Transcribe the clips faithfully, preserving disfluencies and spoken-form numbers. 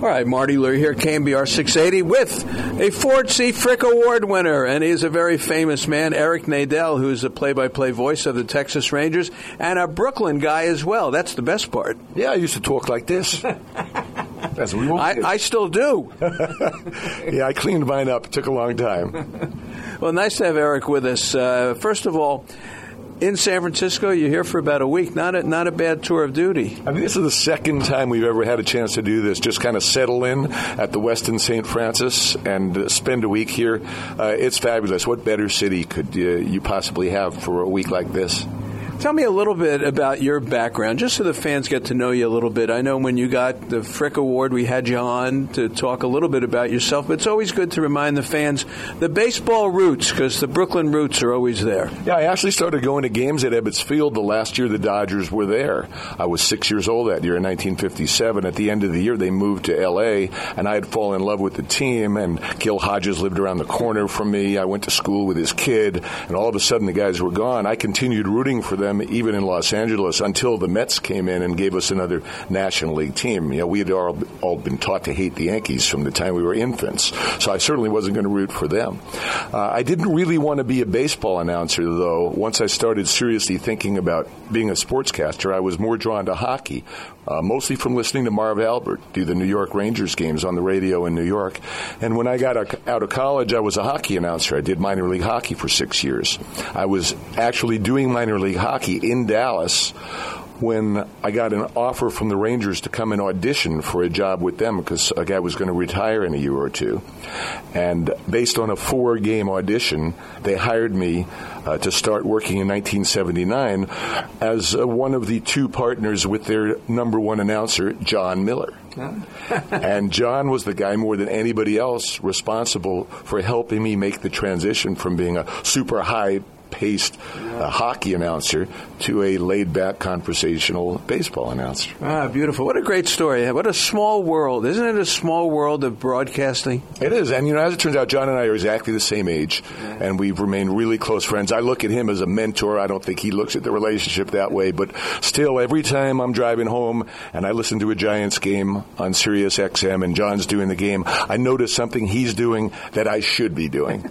All right, Marty Lurie here, K M B R six eighty, with a Ford C. Frick Award winner, and he's a very famous man, Eric Nadel, who's a play-by-play voice of the Texas Rangers, and a Brooklyn guy as well. That's the best part. Yeah, I used to talk like this. That's what we want. I, I still do. Yeah, I cleaned mine up. It took a long time. Well, nice to have Eric with us. Uh, first of all, in San Francisco, you're here for about a week. Not a, not a bad tour of duty. I mean, this is the second time we've ever had a chance to do this. Just kind of settle in at the Westin Saint Francis and uh, spend a week here. Uh, it's fabulous. What better city could uh, you possibly have for a week like this? Tell me a little bit about your background, just so the fans get to know you a little bit. I know when you got the Frick Award, we had you on to talk a little bit about yourself, but it's always good to remind the fans the baseball roots, because the Brooklyn roots are always there. Yeah, I actually started going to games at Ebbets Field the last year the Dodgers were there. I was six years old that year in nineteen fifty-seven. At the end of the year, they moved to L A, and I had fallen in love with the team, and Gil Hodges lived around the corner from me. I went to school with his kid, and all of a sudden the guys were gone. I continued rooting for them even in Los Angeles until the Mets came in and gave us another National League team. You know, we had all, all been taught to hate the Yankees from the time we were infants, so I certainly wasn't going to root for them. Uh, I didn't really want to be a baseball announcer, though. Once I started seriously thinking about being a sportscaster, I was more drawn to hockey, uh, mostly from listening to Marv Albert do the New York Rangers games on the radio in New York. And when I got out of college, I was a hockey announcer. I did minor league hockey for six years. I was actually doing minor league hockey in Dallas when I got an offer from the Rangers to come and audition for a job with them because a guy was going to retire in a year or two. And based on a four-game audition, they hired me uh, to start working in nineteen seventy-nine as uh, one of the two partners with their number one announcer, John Miller. And John was the guy more than anybody else responsible for helping me make the transition from being a super high paced uh, hockey announcer to a laid-back conversational baseball announcer. Ah, beautiful. What a great story. What a small world. Isn't it a small world of broadcasting? It is. And, you know, as it turns out, John and I are exactly the same age, yeah. And we've remained really close friends. I look at him as a mentor. I don't think he looks at the relationship that way. But still, every time I'm driving home and I listen to a Giants game on Sirius X M and John's doing the game, I notice something he's doing that I should be doing.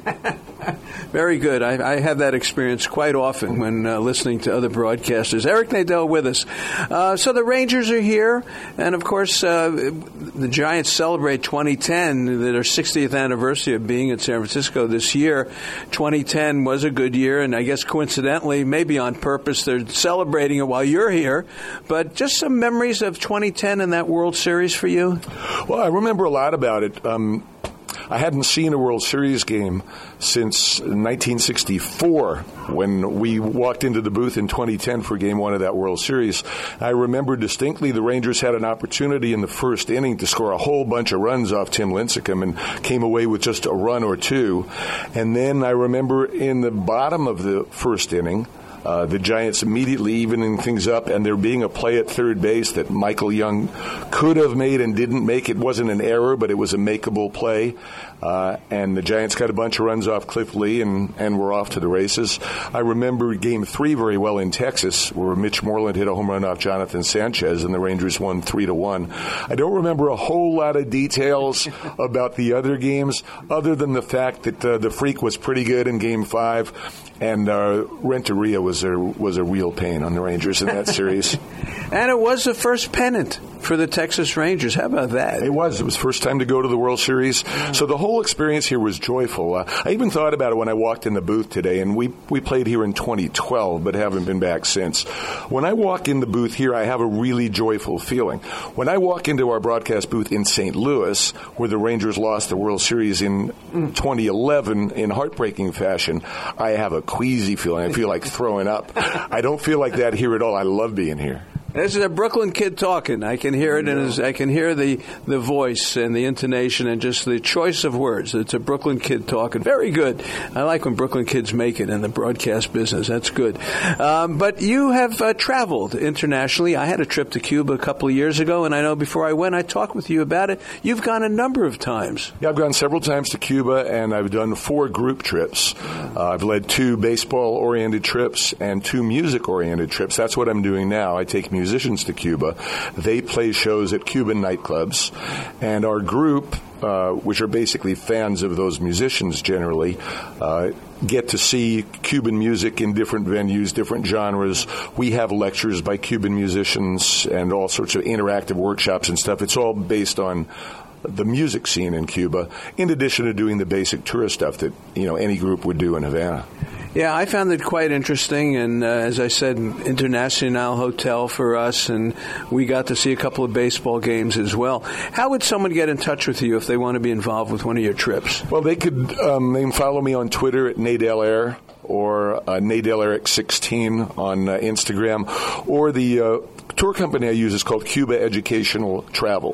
Very good. I, I have that experience quite often when uh, listening to other broadcasters. Eric Nadel with us. Uh, so the Rangers are here, and of course uh, the Giants celebrate twenty ten, their sixtieth anniversary of being in San Francisco this year. twenty ten was a good year, and I guess coincidentally, maybe on purpose, they're celebrating it while you're here. But just some memories of twenty ten and that World Series for you? Well, I remember a lot about it. Um, I hadn't seen a World Series game since nineteen sixty-four when we walked into the booth in twenty ten for Game one of that World Series. I remember distinctly the Rangers had an opportunity in the first inning to score a whole bunch of runs off Tim Lincecum and came away with just a run or two. And then I remember in the bottom of the first inning, Uh, the Giants immediately evening things up, and there being a play at third base that Michael Young could have made and didn't make. It wasn't an error, but it was a makeable play. Uh, and the Giants got a bunch of runs off Cliff Lee and, and were off to the races. I remember Game three very well in Texas, where Mitch Moreland hit a home run off Jonathan Sanchez, and the Rangers won three to one. I don't remember a whole lot of details about the other games, other than the fact that uh, the Freak was pretty good in Game five, and uh, Renteria was a, was a real pain on the Rangers in that series. And it was the first pennant for the Texas Rangers. How about that? It was. It was first time to go to the World Series. Yeah. So the whole experience here was joyful. Uh, I even thought about it when I walked in the booth today, and we, we played here in twenty twelve, but haven't been back since. When I walk in the booth here, I have a really joyful feeling. When I walk into our broadcast booth in Saint Louis, where the Rangers lost the World Series in twenty eleven in heartbreaking fashion, I have a queasy feeling. I feel like throwing up. I don't feel like that here at all. I love being here. This is a Brooklyn kid talking. I can hear it, and I can hear the, the voice and the intonation and just the choice of words. It's a Brooklyn kid talking. Very good. I like when Brooklyn kids make it in the broadcast business. That's good. Um, but you have uh, traveled internationally. I had a trip to Cuba a couple of years ago, and I know before I went, I talked with you about it. You've gone a number of times. Yeah, I've gone several times to Cuba, and I've done four group trips. Uh, I've led two baseball-oriented trips and two music-oriented trips. That's what I'm doing now. I take musicians to Cuba. They play shows at Cuban nightclubs, and our group, uh, which are basically fans of those musicians generally, uh, get to see Cuban music in different venues, different genres. We have lectures by Cuban musicians and all sorts of interactive workshops and stuff. It's all based on the music scene in Cuba, in addition to doing the basic tourist stuff that, you know, any group would do in Havana. Yeah, I found it quite interesting, and uh, as I said, Internacional Hotel for us, and we got to see a couple of baseball games as well. How would someone get in touch with you if they want to be involved with one of your trips? Well, they could um, they can follow me on Twitter at Nadel Air, or uh, Nadel Eric sixteen on uh, Instagram, or the uh, tour company I use is called Cuba Educational Travel.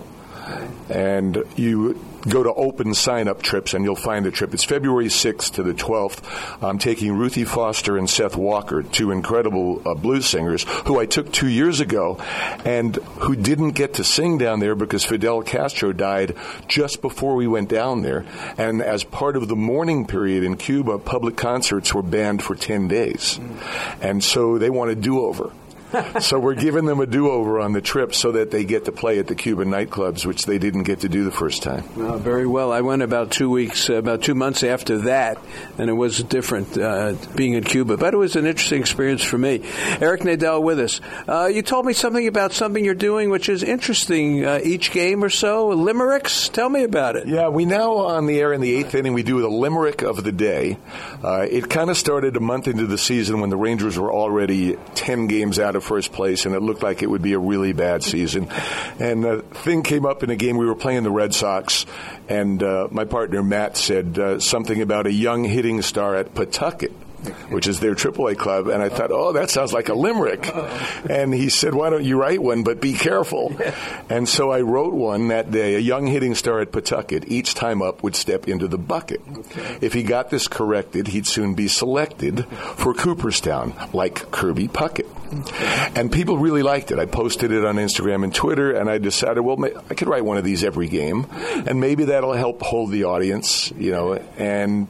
And you go to open sign-up trips, and you'll find a trip. It's February sixth to the twelfth. I'm taking Ruthie Foster and Seth Walker, two incredible uh, blues singers, who I took two years ago, and who didn't get to sing down there because Fidel Castro died just before we went down there. And as part of the mourning period in Cuba, public concerts were banned for ten days. And so they want a do-over. So we're giving them a do-over on the trip so that they get to play at the Cuban nightclubs, which they didn't get to do the first time. Well, very well. I went about two weeks, uh, about two months after that, and it was different uh, being in Cuba. But it was an interesting experience for me. Eric Nadel with us. Uh, you told me something about something you're doing, which is interesting uh, each game or so. Limericks? Tell me about it. Yeah, we now on the air in the eighth inning, we do the Limerick of the day. Uh, it kind of started a month into the season when the Rangers were already ten games out of first place, and it looked like it would be a really bad season. And the thing came up in a game we were playing the Red Sox, and uh, my partner Matt said uh, something about a young hitting star at Pawtucket, which is their triple A club, and I thought, oh, that sounds like a limerick. And he said, why don't you write one, but be careful. And so I wrote one that day. A young hitting star at Pawtucket, each time up, would step into the bucket. Okay. If he got this corrected, he'd soon be selected for Cooperstown, like Kirby Puckett. Okay. And people really liked it. I posted it on Instagram and Twitter, and I decided, well, I could write one of these every game, and maybe that'll help hold the audience, you know, and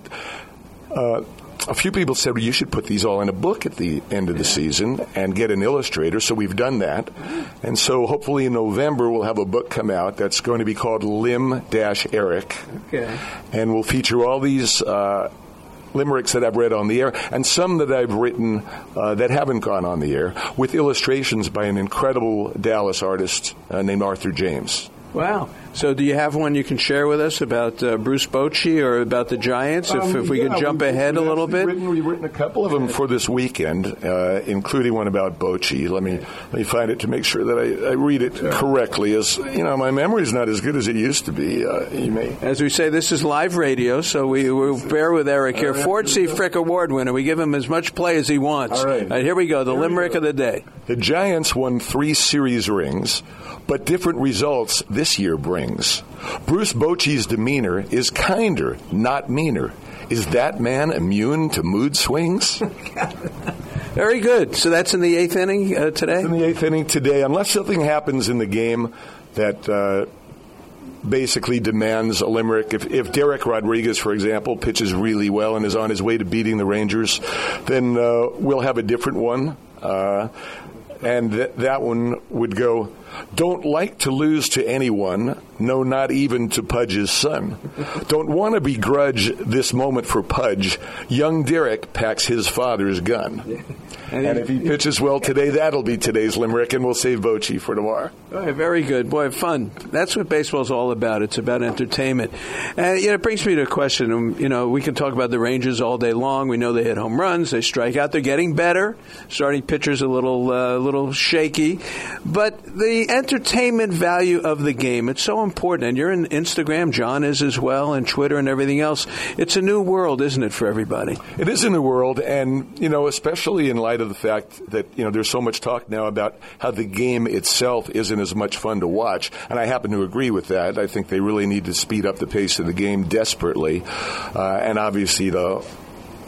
uh, a few people said, well, you should put these all in a book at the end of the season and get an illustrator. So we've done that. And so hopefully in November we'll have a book come out that's going to be called Lim-Eric. Okay. And we'll feature all these uh, limericks that I've read on the air and some that I've written uh, that haven't gone on the air, with illustrations by an incredible Dallas artist uh, named Arthur James. Wow. So do you have one you can share with us about uh, Bruce Bochy or about the Giants, if, um, if we yeah, can jump we, ahead a little bit? Written, we've written a couple of them for this weekend, uh, including one about Bochy. Let me let me find it to make sure that I, I read it correctly. As you know, my memory is not as good as it used to be. Uh, you may. As we say, this is live radio, so we will bear with Eric here. Right, Ford C. Frick Award winner. We give him as much play as he wants. All right. All right, here we go, the here limerick go. of the day. The Giants won three series rings, but different results this year brings. Bruce Bochy's demeanor is kinder, not meaner. Is that man immune to mood swings? Very good. So that's in the eighth inning uh, today? It's in the eighth inning today. Unless something happens in the game that uh, basically demands a limerick. If, if Derek Rodriguez, for example, pitches really well and is on his way to beating the Rangers, then uh, we'll have a different one. Uh, and th- that one would go, don't like to lose to anyone, no, not even to Pudge's son. Don't want to begrudge this moment for Pudge. Young Derek packs his father's gun. And, and if he pitches well today, that'll be today's limerick, and we'll save Bochy for tomorrow. All right, very good. Boy, fun. That's what baseball's all about. It's about entertainment. And you know, it brings me to a question. Um, you know, we can talk about the Rangers all day long. We know they hit home runs. They strike out. They're getting better. Starting pitchers a little, uh, little shaky. But the entertainment value of the game, it's so important. And you're in Instagram. John is as well, and Twitter and everything else. It's a new world, isn't it, for everybody? It is a new world, and, you know, especially in light of the fact that, you know, there's so much talk now about how the game itself isn't as much fun to watch, and I happen to agree with that. I think they really need to speed up the pace of the game desperately, uh, and obviously the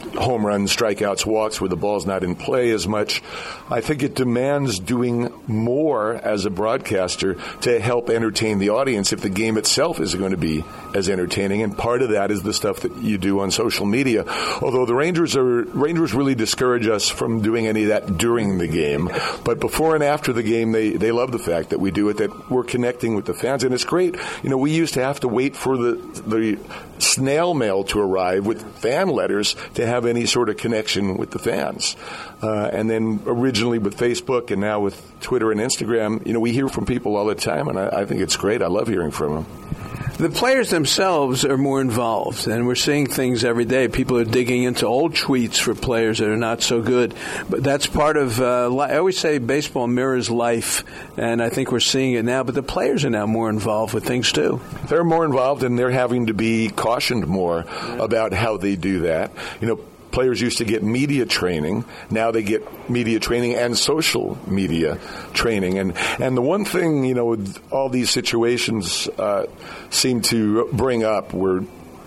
home runs, strikeouts, walks, where the ball's not in play as much. I think it demands doing more as a broadcaster to help entertain the audience if the game itself isn't going to be as entertaining. And part of that is the stuff that you do on social media. Although the Rangers are Rangers really discourage us from doing any of that during the game. But before and after the game, they, they love the fact that we do it, that we're connecting with the fans. And it's great. You know, we used to have to wait for the the snail mail to arrive with fan letters to have any sort of connection with the fans. Uh, and then originally with Facebook and now with Twitter and Instagram, you know, we hear from people all the time, and I, I think it's great. I love hearing from them. The players themselves are more involved, and we're seeing things every day. People are digging into old tweets for players that are not so good. But that's part of, uh, I always say baseball mirrors life, and I think we're seeing it now. But the players are now more involved with things, too. They're more involved, and they're having to be cautioned more yeah. about how they do that. You know, players used to get media training. Now they get media training and social media training. And and the one thing, you know, all these situations uh, seem to bring up where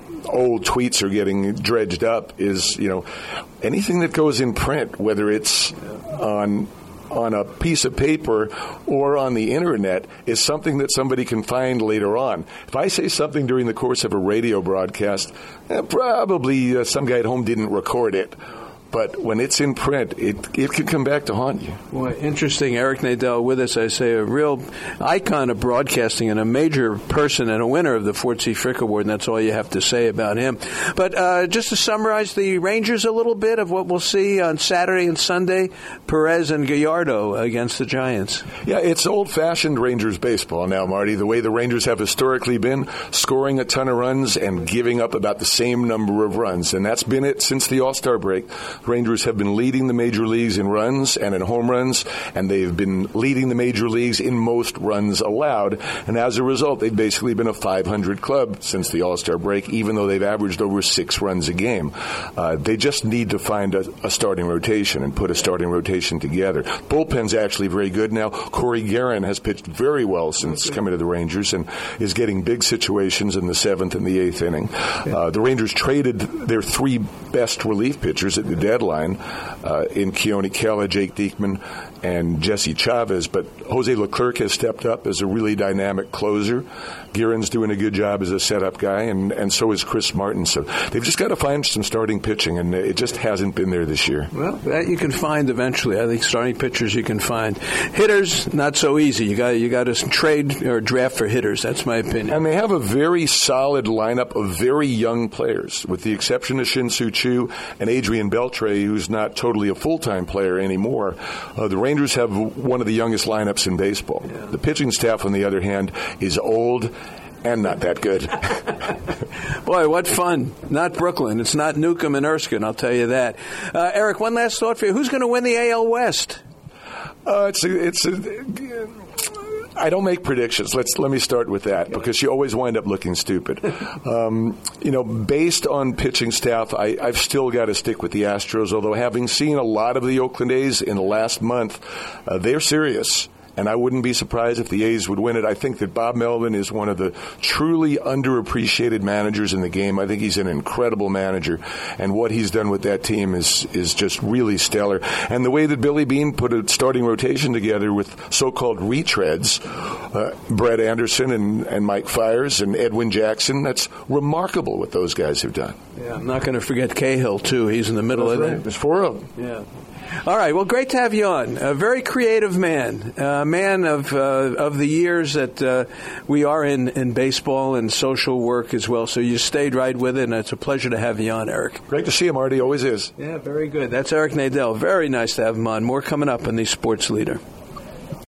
old tweets are getting dredged up is, you know, anything that goes in print, whether it's on on a piece of paper or on the internet, is something that somebody can find later on. If I say something during the course of a radio broadcast, eh, probably uh, some guy at home didn't record it. But when it's in print, it it can come back to haunt you. Well, interesting. Eric Nadel with us, I say, a real icon of broadcasting and a major person and a winner of the Fort C. Frick Award, and that's all you have to say about him. But uh, just to summarize the Rangers a little bit of what we'll see on Saturday and Sunday, Perez and Gallardo against the Giants. Yeah, it's old-fashioned Rangers baseball now, Marty, the way the Rangers have historically been, scoring a ton of runs and giving up about the same number of runs. And that's been it since the All-Star break. Rangers have been leading the major leagues in runs and in home runs, and they've been leading the major leagues in most runs allowed. And as a result, they've basically been a five hundred club since the All-Star break, even though they've averaged over six runs a game. Uh, they just need to find a, a starting rotation and put a starting rotation together. Bullpen's actually very good now. Corey Guerin has pitched very well since coming to the Rangers and is getting big situations in the seventh and the eighth inning. Uh, the Rangers traded their three best relief pitchers at the deadline uh, in Keone Kela, Jake Diekman, and Jesse Chavez, but Jose Leclerc has stepped up as a really dynamic closer. Guerin's doing a good job as a setup guy, and, and so is Chris Martin. So they've just got to find some starting pitching, and it just hasn't been there this year. Well, that you can find eventually. I think starting pitchers you can find. Hitters, not so easy. You got you got to trade or draft for hitters. That's my opinion. And they have a very solid lineup of very young players, with the exception of Shin-Soo Choo and Adrian Beltre, who's not totally a full-time player anymore. Uh, the Rangers have one of the youngest lineups in baseball. Yeah. The pitching staff, on the other hand, is old and not that good. Boy, what fun. Not Brooklyn. It's not Newcomb and Erskine, I'll tell you that. Uh, Eric, one last thought for you. Who's going to win the A L West? Uh, it's a, it's a, I don't make predictions. Let's let me start with that, because you always wind up looking stupid. Um, you know, based on pitching staff, I, I've still got to stick with the Astros, although having seen a lot of the Oakland A's in the last month, uh, they're serious. And I wouldn't be surprised if the A's would win it. I think that Bob Melvin is one of the truly underappreciated managers in the game. I think he's an incredible manager. And what he's done with that team is is just really stellar. And the way that Billy Beane put a starting rotation together with so-called retreads, uh, Brett Anderson and, and Mike Fiers and Edwin Jackson, that's remarkable what those guys have done. Yeah, I'm not going to forget Cahill, too. He's in the middle that's of right. it. There's four of them. Yeah. All right. Well, great to have you on. A very creative man, a man of uh, of the years that uh, we are in, in baseball and social work as well. So you stayed right with it, and it's a pleasure to have you on, Eric. Great to see you, Marty. Always is. Yeah, very good. That's Eric Nadel. Very nice to have him on. More coming up on the Sports Leader.